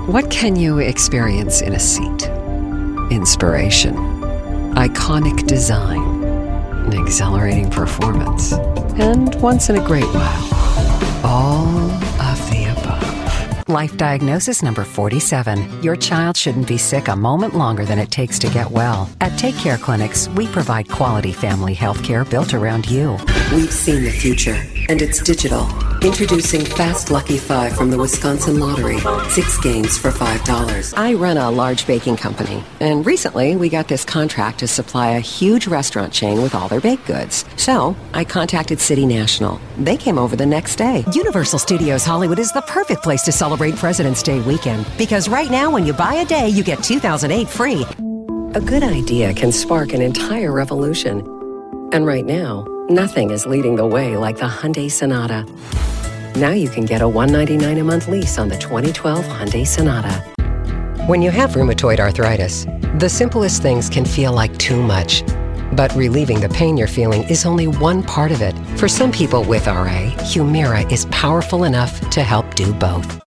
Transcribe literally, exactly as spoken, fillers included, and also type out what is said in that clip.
What can you experience in a seat? Inspiration, iconic design, an exhilarating performance, and once in a great while, all of the above. Life diagnosis number forty-seven. Your child shouldn't be sick a moment longer than it takes to get well. At Take Care Clinics, we provide quality family health care built around you. We've seen the future, and it's digital. Introducing Fast Lucky Five from the Wisconsin Lottery. Six games for five dollars. I run a large baking company, and recently we got this contract to supply a huge restaurant chain with all their baked goods. So I contacted City National. They came over the next day. Universal Studios Hollywood is the perfect place to celebrate President's Day weekend. Because right now, when you buy a day, you get two thousand eight free. A good idea can spark an entire revolution. And right now, nothing is leading the way like the Hyundai Sonata. Now you can get a one hundred ninety-nine dollars a month lease on the twenty twelve Hyundai Sonata. When you have rheumatoid arthritis, the simplest things can feel like too much. But relieving the pain you're feeling is only one part of it. For some people with R A, Humira is powerful enough to help do both.